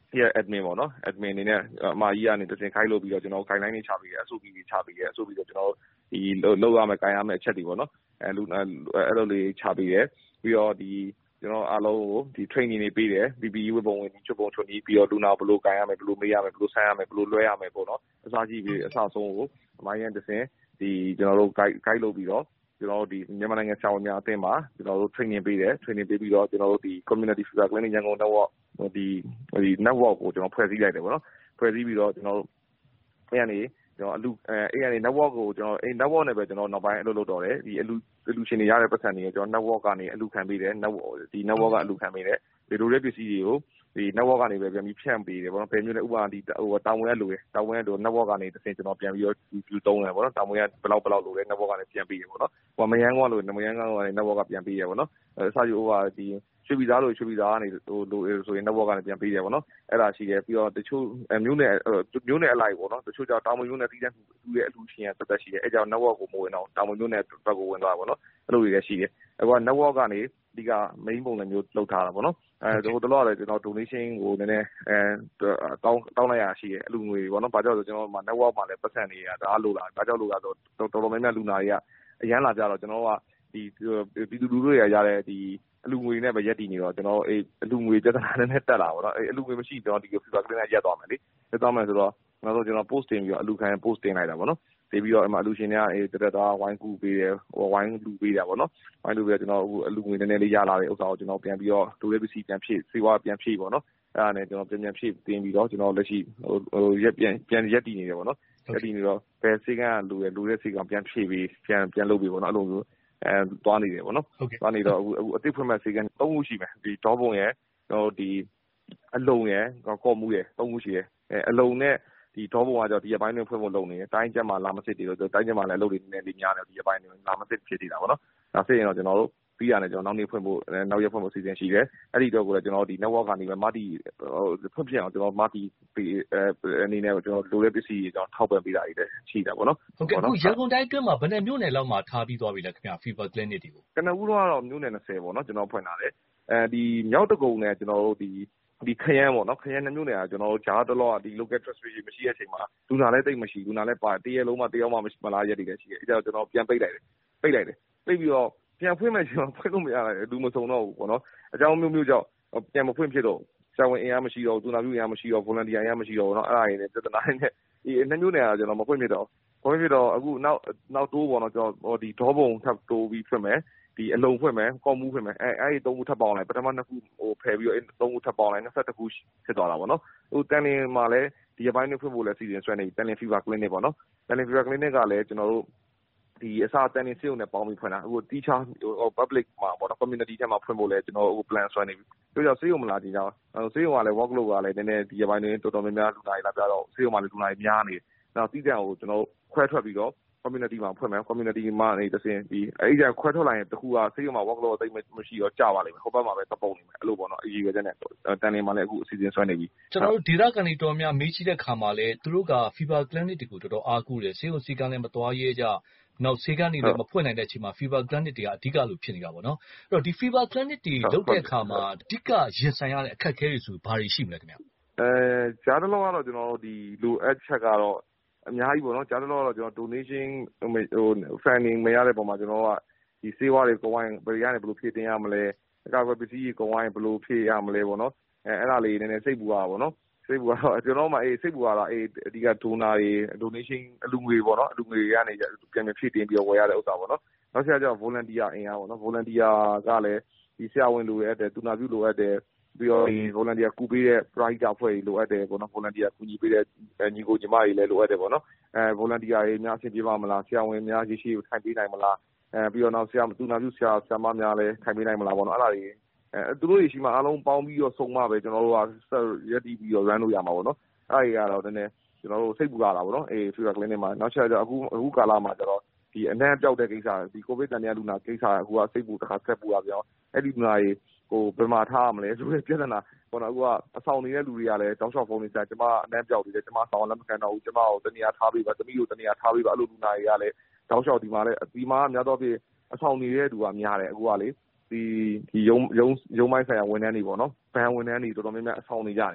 Speaker 3: ရဲ့ admin ပေါ့နော် admin အနေနဲ့အမကြီးကနေတစ်စင်ခိုင်းလို့ပြီးတော့ကျွန်တော် guideline တွေချပေးတယ် S O P တွေချပေးတယ် S O P ဆိုကျွန်တော်ဒီလောက်ရမယ် ကိုင်ရမယ်အချက်တွေပေါ့နော်အဲလူအဲ့လိုလေးချပေးတယ်ပြီးတော့ဒီကျွန်တော်အားလုံးကိုဒီ training တွေပေးတယ် P P E ဝတ်ပုံဝင်ချွတ်ပုံချွတ်နီးပြီးတော့လူနာဘယ်လိုကိုင်ရမယ်ဘယ်လိုမေးရမယ်ဘယ်လိုဆန်းရမယ်ဘယ်လိုလွှဲရမယ်ပေါ့နော်အစားကြီးပြီးအစားဆုံးကိုအမကြီးကတစ်စင်ဒီကျွန်တော်တို့ guide guide လုပ်ပြီးတော့ကျွန်တော်တို့ဒီမြန်မာနိုင်ငံဆရာဝန်များအသင်းမှာကျွန်တော်တို့ training ပေးတယ် training ပေးပြီးတော့ကျွန်တော်တို့ဒီ community fever clinic ရန်ကုန် network ဒီဒီ network ကိုကျွန်တော်ဖွဲ့စည်းလိုက်တယ်ပေါ့နော်ဖွဲ့စည်းပြီးတော့ကျွန်တော်တို့အဲ့ကနေကျွန်တော်အလူအဲ့ကနေ network ကိုကျွန်တော်အဲ့ network နဲ့ပဲကျွန်တော်နောက်ပိုင်းအလုပ်လုပ်တော့တယ်ဒီအလူအလူရှင်တွေရတဲ့ပတ်စံတွေကျွန်တော် network ကနေအလူခံပေးတယ် network ဒီ network ကအလူခံပေးတယ်ဒီလိုတဲ့ပစ္စည်းတွေကိုဒီ network ကနေပဲပြန်ပြီးဖြန့်ပေးတယ်ပေါ့နော်ဘယ်မျိုးလဲဥပမာဒီဟိုတာဝန်ရလိုရတာဝန်ရလို network ကနေတစ်ဆင့်ကျွန်တော်ပြန်ပြီးတော့ယူသုံးတယ်ပေါ့နော်တာဝန်ရဘယ်လောက်ဘယ်လောက်လိုလဲ network ကနေပြန်ပေးတယ်ပေါ့နော်ဟိုမယန်းကောလို့မယန်းကောကနေ network ကပြန်ပေးရပေါ့နော်အဲစာယူဟိုဟာဒီရွှေပြည်သားလို့ရွှေပြည်သားကနေဟိုလိုဆိုရင် network ကနေပြန်ပေးတယ်ပေါ့နော်အဲ့ဒါရှိတယ်ပြီးတော့တချို့မျိုးနဲ့မျိုးနဲ့အလိုက်ပေါ့နော်တချို့ကြောင့်တာဝန်မျိုးနဲ့တီးတဲ့သူရဲ့အလူရှင်ဆက်သက်ရှိတယ်အဲ့ကြောင့် network ကိုမဝင်တော့တာဝန်မျိုးနဲ့ဘက်ကိုဝင်သွားပါပေါ့နော်အဲ့လိုတွေလည်းရှိတယ်အခုက network ကနေဒီက main ပုံစံမျိုးလောက်ထားတာပေါ့နော်အဲဟိုတလောလည်းကျွန်တော် donation ကိုနည်းနည်းအဲတောင်းတောင်းလိုက်ရရှိတယ်အလူငွေပေါ့နော်ဘာကြောင့်ဆိုကျွန်တော်မှာ network မှာလည်းပတ်စံတွေကဒါလိုလာဘာကြောင့်လိုလာဆိုတော်တော်များများလူနာတွေကအရန်လာကြတော့ကျွန်တော်ကဒီပြည်သူလူထုတွေရတဲ့ဒီအလူငွေနဲ့ပဲရက်တည်နေတော့ကျွန်တော်အေးအလူငွေပြဿနာနဲ့တက်လာပေါ့နော်အေးအလူငွေမရှိကျွန်တော်ဒီ fever clinic ရက်သွားမယ်လေရက်သွားမယ်ဆိုတော့ကျွန်တော်တို့ကျွန်တော် post တင်ပြီးတော့အလူခံ post တင်လိုက်တာပေါ့နော်တင်ပြီးတော့အမှအလူရှင်တွေကအေးတက်တက်ဝိုင်းကူပေးတယ်ဟိုဝိုင်းလူပေးတာပေါ့နော်ဝိုင်းလူပေးတော့ကျွန်တော်အလူငွေနည်းနည်းလေးရလာတဲ့ဥစ္စာကိုကျွန်တော်ပြန်ပြီးတော့ဒိုလေးပစ္စည်းပြန်ဖြည့်စေဝါပြန်ဖြည့်ပေါ့နော်အဲ့ဒါနဲ့ကျွန်တော်ပြန်ပြန်ဖြည့်တင်ပြီးတော့ကျွန်တော်လက်ရှိဟိုဟိုရက်ပြန်ပြန်ရက်တည်နေတယ်ပေါ့နော်ရက်တည်နေတော့ဘယ်စိတ်ကလူရလူတဲ့စိတ်ကပြန်ဖြည့်ပြီးပြန်ပြန်လုပ်ပြီးပေါ့နော်အဲ့လိုမျိုးအဲသွားနေတယ်ပေါ့နော်သွားနေတော့အခုအခုအသိဖွင့်မဲ့စိတ်ကသုံးခုရှိမယ်ဒီဒေါပုံရယ်တော့ဒီအလုံရယ်ကော့မှုရယ်သုံးခုရှိတယ်အဲအလုံနဲ့ဒီဒေါပုံကကြောင့်ဒီအပိုင်းတွေဖွင့်ဖို့လုပ်နေတယ်တိုင်းကျက်မှာလာမစစ်တွေတော့တိုင်းကျက်မှာလည်းအလုပ်တွေနည်းနည်းလေးများတယ်ဒီအပိုင်းတွေလာမစစ်ဖြစ်နေတာပေါ့နော်ဒါစစ်ရင်တော့ကျွန်တော်တို့ပြီးရတယ်ကျွန်တော်နောက်နေ့ဖွင့်ဖို့နောက်ရက်ဖွင့်ဖို့စီစဉ်ရှိတယ်အဲ့ဒီတော့ကိုလည်းကျွန်တော်ဒီ network ကနေပဲမာတီဖွင့်ပြအောင်ကျွန်တော်မာတီအနေနဲ့ကျွန်တော်လိုတဲ့ပစ္စည်းတွေကျွန်တော်ထောက်ပံ့ပေးတာတွေလည်းရှိတာပေါ့နော်
Speaker 2: ဟုတ်ကဲ့အခုရန်ကုန်တိုင်းအတွင်းမှာဘယ်နှမြို့နယ်လောက်မှာထားပြီးသွားပြီလဲခင်ဗျာ fever clinic တွေကို
Speaker 3: ကနဦးတော့မြို့နယ်၂၀ပေါ့နော်ကျွန်တော်ဖွင့်လာတယ်အဲဒီမြောက်တကုံနဲ့ကျွန်တော်တို့ဒီဒီခရမ်းပေါ့နော်ခရမ်းနှမျိုးနယ်ကကျွန်တော်တို့ဂျားတလောကဒီ local trust မရှိတဲ့အချိန်မှာလူနာလည်းတိတ်မရှိလူနာလည်းပါတရလုံးမှတယောက်မှမလာရက်တွေလည်းရှိတယ်အဲကြောင့်ကျွန်တော်ပြန်ပိတ်လိုက်တယ်ပိတ်လိုက်တယ်ပိတ်ပြီးတော့ပြန်ဖွင့်မဲ့ကျွန်တော်ဖွင့်လို့မရလိုက်ဘူးမစုံတော့ဘူးပေါ့နော်အကြောင်းမျိုးမျိုးကြောင့်ပြန်မဖွင့်ဖြစ်တော့ဆရာဝန်အင်အားမရှိတော့သူနာပြုအင်အားမရှိတော့ volunteer အင်အားမရှိတော့ဘူးเนาะအဲ့ဒါရင်းနဲ့ပြဿနာနဲ့ဒီနှစ်မျိုးနယ်ကကျွန်တော်မဖွင့်ဖြစ်တော့ဖွင့်ဖြစ်တော့အခုနောက်နောက်တိုးပေါ့เนาะကျွန်တော်ဒီဒေါပုံထပ်တိုးပြီးဖွင့်မယ်ဒီအလုံဖွင့်မယ်ကော့မှုဖွင့်မယ်အဲအဲ့ဒီသုံးခုထပ်ပေါင်းလိုက်ပထမနှစ်ခုဟိုဖယ်ပြီးတော့သုံးခုထပ်ပေါင်းလိုက်နှစ်ခုဖြစ်သွားတာပေါ့เนาะဟိုတန်လင်းမှာလည်းဒီအပိုင်းတွေဖွင့်ဖို့လည်းစီစဉ်ဆွဲနေတန်လင်း fever clinic ပေါ့เนาะတန်လင်း fever clinic ကလည်းကျွန်တော်တို့ဒီအစားတန်နေစေုံနဲ့ပေါင်းပြီးဖွင့်တာအခုတီးချာ public မှာပေါ့နော် community ထဲမှာဖွင့်ဖို့လဲကျွန်တော်အခု plan ဆွဲနေပြီပြောကြစေုံမလားဒီကြောင်စေုံကလည်း work load ကလည်းနည်းနည်းဒီအပိုင်းတွေတော်တော်များများလူနာတွေလာပြတော့စေုံမှာလည်းလူနာတွေများနေနောက်တီးတန်ကိုကျွန်တော်ခွဲထွက်ပြီးတော့ community မှာဖွင့်မယ် community မှာနေတစ်စင်ဒီအဲ့ဒီခွဲထွက်လိုက်ရင်တခုကစေုံမှာ work load သိမရှိတော့ကြာပါလိမ့်မယ်ဟိုဘက်မှာပဲသပုံနေမယ်အဲ့လိုပေါ့နော်အရေးရွယ်ချက်နဲ့တန်နေမှာလည်းအခုအစီအစဉ်ဆွဲနေပြီ
Speaker 2: ကျွန်တော်တို့ဒေတာကန်တွေတော်များမေးကြည့်တဲ့ခါမှာလည်းသူတို့က fever clinic တွေကိုတော်တော်အားကိုးတယ်စေုံစီကန်းလည်းမသွားရဲကြနောက်ဆေးကန်းတွေလည်းမဖွင့်နိုင်တဲ့အချိန်မှာ fever clinic တွေကအဓိကလို့ဖြစ်နေတာပေါ့နော်အဲ့တော့ဒီ fever clinic တွေလုပ်တဲ့အခါမှာအဓိကရင်ဆိုင်ရတဲ့အခက်အခဲတွေဆိုဘာတွေရှိမလဲခင်ဗျ
Speaker 3: အဲဂျားတလောကတော့ကျွန်တော်တို့ဒီလိုအပ်ချက်ကတော့အများကြီးပေါ့နော်ဂျားတလောကတော့ကျွန်တော် donation ဟို funding မရတဲ့ပုံမှာကျွန်တော်ကဒီစေဝါတွေကိုဝိုင်းဘယ်ရနေဘယ်လိုဖြည့်တင်ရမလဲအကာအကွယ်ပစ္စည်းတွေကိုဝိုင်းဘယ်လိုဖြည့်ရမလဲပေါ့နော်အဲအဲ့ဒါလေးနည်းနည်းစိတ်ပူရပါပေါ့နော်စိတ်ပူကတော့ကျွန်တော်မှအေးစိတ်ပူရတာအေးအဓိက donor တွေ donation အလူငွေပေါ့နော်အလူငွေတွေကနေပြန်ပြန်ဖြည့်တင်ပြီးတော့ဝယ်ရတဲ့ဥစ္စာပေါ့နော်နောက်ဆက်ကျတော့ volunteer အင်အားပေါ့နော် volunteer ကလည်းဒီဆရာဝန်လိုအပ်တယ်သူနာပြုလိုအပ်တယ်ပြီးတော့ဒီ volunteer ကူပေးတဲ့ private အဖွဲ့တွေလိုအပ်တယ်ပေါ့နော် volunteer ကူညီပေးတဲ့ညီကိုညီမတွေလည်းလိုအပ်တယ်ပေါ့နော်အဲ volunteer တွေများအဆင်ပြေပါမလားဆရာဝန်များရရှိထိုင်ပေးနိုင်မလားအဲပြီးတော့နောက်ဆရာသူနာပြုဆရာဆရာမများလည်းထိုင်ပေးနိုင်မလားပေါ့နော်အဲ့ဒါတွေအဲသူတို့တွေရှိမှအားလုံးပေါင်းပြီးတော့စုံမှပဲကျွန်တော်တို့ကရက်တီးပြီးတော့ run လုပ်ရမှာပေါ့နော်အဲ့ဒီကတော့နည်းနည်းကျွန်တော်တို့စိတ်ပူရတာပေါ့နော်အေး fever clinic မှာနောက်ချက်ကျတော့အခုအခုကာလမှာကျတော့ဒီအနံ့ပြောက်တဲ့ကိစ္စဒီ covid တန်တရားလူနာကိစ္စအခုကစိတ်ပူတစ်ခါဆက်ပူရပြောင်းအဲ့ဒီလူနာတွေဟိုဘယ်မှာထားရမလဲဆိုတဲ့ပြဿနာပေါ့နော်အခုကအဆောင်နေတဲ့လူတွေကလည်းတောက်လျှောက်ဖုန်းနေစားကျမအနံ့ပြောက်နေတယ်ကျမဆောင်လက်မခံတော့ဘူးကျမကိုတနေရာထားပေးပါတမီးကိုတနေရာထားပေးပါအဲ့လိုလူနာတွေကလည်းတောက်လျှောက်ဒီမှာလည်းဒီမှာများတော့ဖြစ်အဆောင်နေတဲ့လူကများတယ်အခုကလေဒီဒီရုံရုံရုံမိုင်းဆိုင်ရာဝန်ထမ်းတွေပေါ့နော်ဘဏ်ဝန်ထမ်းတွေတော်တော်များများအဆောင်နေကြတယ်အ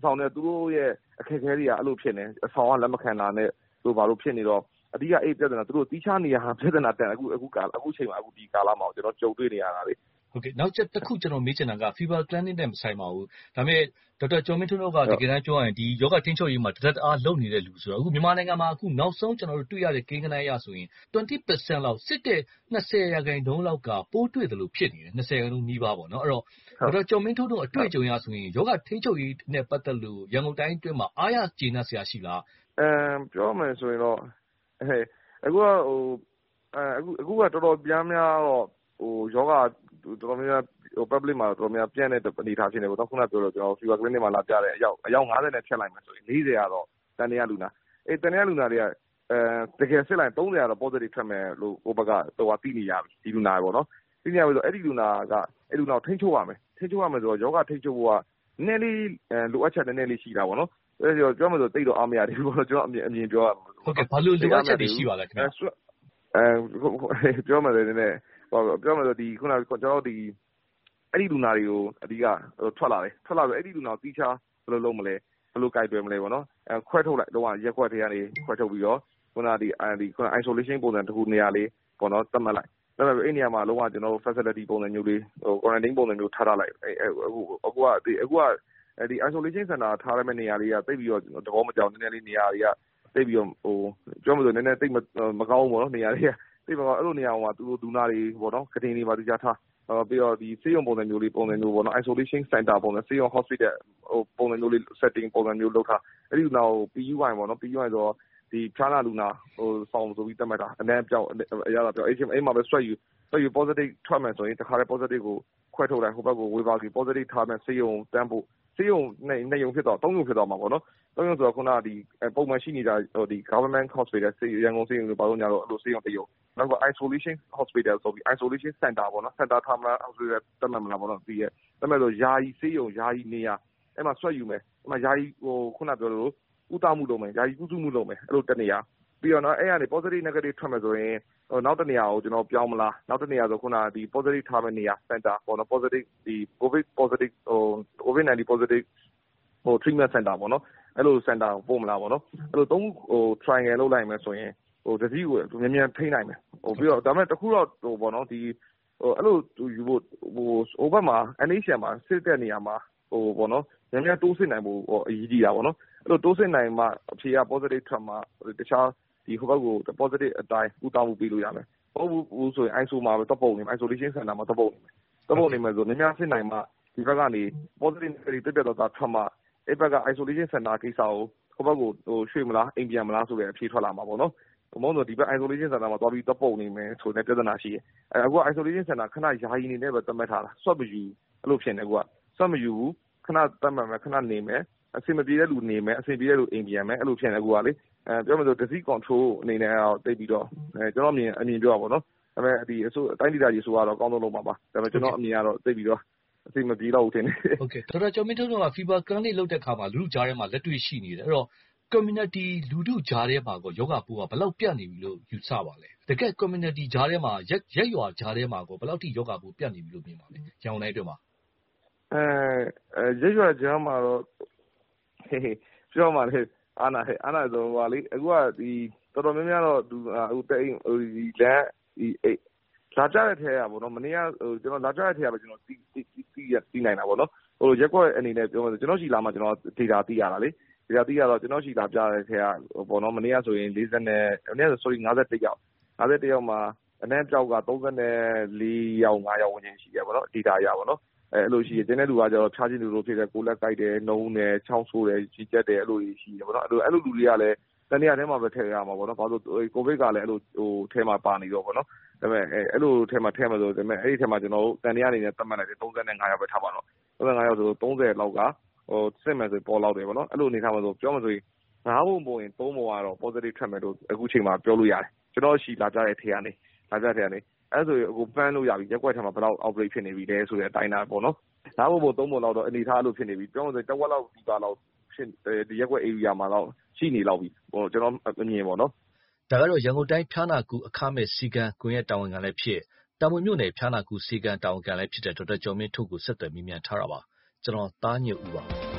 Speaker 3: ဆောင်တဲ့သူတို့ရဲ့အခက်အခဲတွေကအဲ့လိုဖြစ်နေအဆောင်ကလက်မခံတာနဲ့တို့ဘာလို့ဖြစ်နေတော့အဓိကအဲ့ပြဿနာသူတို့တီးခြားနေရဟာပြဿနာတန်အခုအခုကာလအခုချိန်မှာအခုဒီကာလမှာကျွန်တော်ကြုံတွေ့နေရတာလေ
Speaker 2: ဟုတ်ကဲ့နောက်ချက်တစ်ခုကျွန်တော်မေးချင်တာက Fever Clinic နဲ့မဆိုင်ပါဘူးဒါပေမဲ့ဒေါက်တာကျော်မင်းထွန်းတို့ကတကယ်တမ်းပြောရရင်ဒီယောဂထိန်းချုပ်ရေးမှာတသက်အားလုပ်နေတဲ့လူဆိုတော့အခုမြန်မာနိုင်ငံမှာအခုနောက်ဆုံးကျွန်တော်တို့တွေ့ရတဲ့ကိန်းဂဏန်းအရဆိုရင်twenty percent လောက်စစ်တဲ့twentyရာခိုင်နှုန်းလောက်ကပိုးတွေ့တယ်လို့ဖြစ်နေတယ်twentyရာခိုင်နှုန်းနီးပါးပေါ့နော်အဲ့တော့ဒေါက်တာကျော်မင်းထွန်းတို့အတွေ့အကြုံရဆိုရင်ယောဂထိန်းချုပ်ရေးနဲ့ပတ်သက်လို့ရန်ကုန်တိုင်းအတွင်းမှာအားရကျေနပ်စရာရှိလား
Speaker 3: အမ်ပြောမယ်ဆိုရင်တော့အဲအခုကဟိုအဲအခုအခုကတော်တော်ပြားများတော့ဟိုယောဂတော်တော်များများဟို public မှာတော်တော်များပြန့်တဲ့အနေထားဖြစ်နေပေါ့နော်ခုနပြောလို့ကျွန်တော် Fever Clinic မှာလာပြတယ်အယောက်အယောက်fiftyနဲ့ဖြတ်လိုက်မှဆိုရင်fortyကတော့တန်တရားလူနာအဲတန်တရားလူနာတွေကအဲတကယ်စစ်လိုက်thirtyကတော့ positive ထွက်မယ်လို့ဟိုဘက်ကဟိုကသိနေရပြီဒီလူနာပေါ့နော်သိနေရပြီဆိုအဲ့ဒီလူနာကအဲ့လူနာကိုထိန်းချုပ်ရမယ်ထိန်းချုပ်ရမယ်ဆိုတော့ယောဂထိန်းချုပ်ဖို့ကနည်းနည်းလေးလိုအပ်ချက်နည်းနည်းလေးရှိတာပေါ့နော်အဲ့ဒါပြောမှဆိုတိတ်တော့အားမရတယ်ဘူးပေါ့ကျွန်တော်အမြင်အမြင်ပြောရမှာ
Speaker 2: ဟုတ်ကဲ့ဘာလို့လိုအပ်ချက်တွေရှိပါလဲခင်ဗျ
Speaker 3: အဲပြောမှလည်းနည်းနည်းဟောပြောမှဆိုဒီခုနကကျွန်တော်ဒီအဲ့ဒီလူနာတွေကိုအဓိကထွက်လာတယ်ထွက်လာပြီးအဲ့ဒီလူနာကိုတီးခြားဘယ်လိုလုပ်မလဲဘယ်လိုကြိုက်တွယ်မလဲပေါ့နော်အဲခွဲထုတ်လိုက်တော့ရက်ခွက်တွေကနေခွဲထုတ်ပြီးတော့ခုနဒီဒီခုန isolation ပုံစံတစ်ခုနေရာလေးပေါ့နော်သတ်မှတ်လိုက်ဒါပေမဲ့အဲ့နေရာမှာလုံးဝကျွန်တော်တို့ facility ပုံစံမျိုးလေးဟို quarantine ပုံစံမျိုးထားထားလိုက်အဲအခုအခုကဒီအခုကဒီ isolation center ထားရမယ့်နေရာလေးကတိတ်ပြီးတော့သဘောမကြောင်နည်းနည်းလေးနေရာတွေကတိတ်ပြီးတော့ဟိုပြောမလို့နည်းနည်းတိတ်မကောင်းဘူးပေါ့နော်နေရာတွေကတိတ်မကောင်းအဲ့လိုနေရာမှာသူတို့ဒူနာတွေပေါ့နော်ကတိန်တွေပါသူကြားထားပြီးတော့ဒီဆေးရုံပုံစံမျိုးလေးပုံစံမျိုးပေါ့နော် isolation center ပုံစံဆေးရုံ hospital ဟိုပုံစံမျိုးလေး setting ပုံစံမျိုးလုပ်ထားအဲ့ဒီလူနာကို P U I ပေါ့နော် P U I ဆိုတော့ဒီဖြားနာလူနာဟိုဆောင်ဆိုပြီးတတ်မှတ်တာအနည်းပြောက်အရသာပြောက်အဲ့အဲ့မှာပဲ stress ယူ stress ယူ positive ထွက်မယ်ဆိုရင်တခါတည်း positive ကိုခွဲထုတ်လိုက်ဟိုဘက်ကိုဝေပါပြီး positive ထားမယ်ဆေးရုံတန်းဖို့ဆေးရုံနဲ့နှစ်ရုံဖြစ်တော့သုံးရုံဖြစ်တော့မှာပေါ့နော်သုံးရုံဆိုတော့ခုနကဒီပုံမှန်ရှိနေတာဟိုဒီ government hospital ဆေးရန်ကုန်ဆေးရုံတွေဘာလို့ညာတော့အဲ့လိုဆေးရုံတရုံနောက်က isolation hospital ဆိုပြီး isolation center ပေါ့နော် center ထားမှာ hospital တတ်မှတ်မလားပေါ့နော်ပြီးရဲ့တတ်မှတ်ဆိုယာယီဆေးရုံယာယီနေရာအဲ့မှာဆွဲယူမယ်အဲ့မှာယာယီဟိုခုနပြောလို့ဥတမှုလုပ်မယ်ယာယီကုသမှုလုပ်မယ်အဲ့လိုတနေရာပြီးတော့နော်အဲ့ကနေ positive negative ထွက်မယ်ဆိုရင်ဟိုနောက်တနေရာကိုကျွန်တော်ပြောင်းမလားနောက်တနေရာဆိုခုနဒီ positive ထားမယ့်နေရာ center ပေါ့နော် positive ဒီ covid positive ဟို covid nineteen positive ဟို treatment center ပေါ့နော်အဲ့လို center ကိုပို့မလားပေါ့နော်အဲ့လိုသုံးဟို triangle လုပ်လိုက်မယ်ဆိုရင်ဟိုတတိကိုမြန်မြန်ထိနိုင်မယ်ဟိုပြီးတော့ဒါပေမဲ့တခုတော့ဟိုပေါ့နော်ဒီဟိုအဲ့လိုယူဖို့ဟိုဟိုဘက်မှာ N H S မှာစစ်တဲ့နေရာမှာဟိုပေါ့နော်မြန်မြန်တိုးစစ်နိုင်ဖို့ဟိုအရေးကြီးတာပေါ့နော်အဲ့လိုတိုးစစ်နိုင်မှအဖြေက positive ထွက်မှတခြားဒီဟိုဘက်ကို positive အတိုင်းဥတောင်းမှုပေးလို့ရမယ်ဟုတ်ဘူးဆိုရင် I S O မှာပဲတပ်ပုံနေ isolation center မှာတပ်ပုံနေမယ်တပ်ပုံနေမယ်ဆိုမြန်မြန်စစ်နိုင်မှဒီဘက်ကနေ positive တွေတက်တက်တော့ထွက်မှအဲ့ဘက်က isolation center ကိစ္စကိုဟိုဘက်ကိုဟိုရွှေ့မလားအိမ်ပြန်မလားဆိုတဲ့အဖြေထွက်လာမှာပေါ့နော်ဘုံမို့ဆိုဒီဘက် isolation center မှာသွားပြီးတပ်ပုံနေမယ်ဆိုတဲ့ပြဿနာရှိတယ်အဲအခု isolation center ခဏယာယီနေနဲ့ပဲသတ်မှတ်ထားတာဆွတ်မယူအဲ့လိုဖြစ်နေအခုကဆွတ်မယူဘူးခဏသတ်မှတ်မယ်ခဏနေမယ်အဆင်မပြေတဲ့လူနေမယ်အဆင်ပြေတဲ့လူအိမ်ပြန်မယ်အဲ့လိုဖြစ်နေအခုကလေအဲပြောမယ်ဆို disease control အနေနဲ့တော့တိတ်ပြီးတော့အဲကျွန်တော်အမြင်အမြင်ပြောတာပေါ့နော်ဒါပေမဲ့ဒီအစိုးအတိုင်းဒေသကြီးဆိုတော့အကောင်းဆုံးလုပ်မှာပါဒါပေမဲ့ကျွန်တော်အမြင်ကတော့တိတ်ပြီးတော့အစိမပြေတော့ဘူးထင်တယ်
Speaker 2: ဟုတ်ကဲ့ဒေါက်တာကျော်မင်းထွန်းက Fever Clinic လုပ်တဲ့အခါမှာလူထုကြားထဲမှာလက်တွေ့ရှိနေတယ်အဲ့တော့ community လူထုကြားထဲမှာကောယောဂပိုးကဘယ်လောက်ပြန့်နေပြီလို့ယူဆပါလဲတကယ် community ကြားထဲမှာရက်ရက်ရွာကြားထဲမှာကောဘယ်လောက်ထိယောဂပိုးပြန့်နေပြီလို့မြင်ပါလဲရန်ကုန်တိုင်းအတွင်းမှာ
Speaker 3: အဲရက်ရွာကြားမှာတော့ဟေးဟေးပြောမှလေအာနာဟဲ့အာနာဆိုဟိုလေအခုကဒီတော်တော်များများတော့သူဟိုတဲ့ဟိုဒီလမ်းဒီအိတ်လာကြတဲ့ထဲရပါတော့မနေ့ကဟိုကျွန်တော်လာကြတဲ့ထဲရပဲကျွန်တော်တီးတီးတီးတီးနိုင်တာပေါ့နော်ဟိုရက်ကွက်အနေနဲ့ပြောမှဆိုကျွန်တော်ရှိလာမှကျွန်တော် data တီးရတာလေ data တီးရတော့ကျွန်တော်ရှိလာပြတဲ့ထဲကပေါ့နော်မနေ့ကဆိုရင်fortyနဲ့မနေ့ကဆို sorry fifty-oneယောက်fifty-oneယောက်မှာအနည်းပြောက်ကthirty-fourယောက်fiveယောက်ဝင်ချင်းရှိတယ်ပေါ့နော် data ရပါတော့အဲအဲ့လိုရှိတယ်တဲ့လူကကျတော့ဖြားချင်းလူလိုဖြစ်တယ်ကိုလက်ကြိုက်တယ်နှုံးတယ်ချောင်းဆိုးတယ်ကြီးကျက်တယ်အဲ့လိုရှိတယ်ပေါ့နော်အဲ့လိုအဲ့လိုလူတွေကလည်းတနေရာထဲမှာပဲထည့်ရမှာပေါ့နော်ဘာလို့ကိုဗစ်ကလည်းအဲ့လိုဟိုထဲမှာပါနေတော့ပေါ့နော်ဒါပေမဲ့အဲအဲ့လိုထဲမှာထည့်မှာဆိုဒါပေမဲ့အဲ့ဒီထဲမှာကျွန်တော်တို့တန်တရားအနေနဲ့သတ်မှတ်လိုက်တယ်thirty-fiveယောက်ပဲထားပါတော့thirty-fiveယောက်ဆိုthirtyလောက်ကဟိုစစ်မယ်ဆိုပေါ်လောက်တယ်ပေါ့နော်အဲ့လိုအနေထားမှာဆိုပြောမှဆိုရင်fiveပုံပုံရင်threeပုံကတော့ positive ထွက်မယ်လို့အခုချိန်မှာပြောလို့ရတယ်ကျွန်တော်ရှိလာကြတဲ့ထဲကနေလာကြတဲ့ထဲကနေအဲ့ဆိုရင်အခုပန်းလို့ရပြီရက်ကွက်ထဲမှာဘယ်လောက် outbreak ဖြစ်နေပြီလဲဆိုတဲ့အတိုင်းတာပေါ့နော်fiveပုံပုံthreeပုံလောက်တော့အနေထားလို့ဖြစ်နေပြီပြောမှဆိုရင်တစ်ဝက်လောက်ဒီပါလောက်ဖြစ်ဒီရက်ကွက် area မှာတော့ရှိနေလောက်ပြီဟိုကျွန်တော်အမြင်ပေါ့နော်
Speaker 2: ဒါကတော့ရန်ကုန်တိုင်းဖျားနာကူအခမဲ့စီကံကွန်ရက်တာဝန်ခံလည်းဖြစ်တာမွေမြို့နယ်ဖျားနာကူစီကံတာဝန်ခံလည်းဖြစ်တဲ့ဒေါက်တာကျော်မင်းထွန်းကိုဆက်သွယ်မေးမြန်းထားတာပါကျွန်တော်သားညွတ်ဦးပါ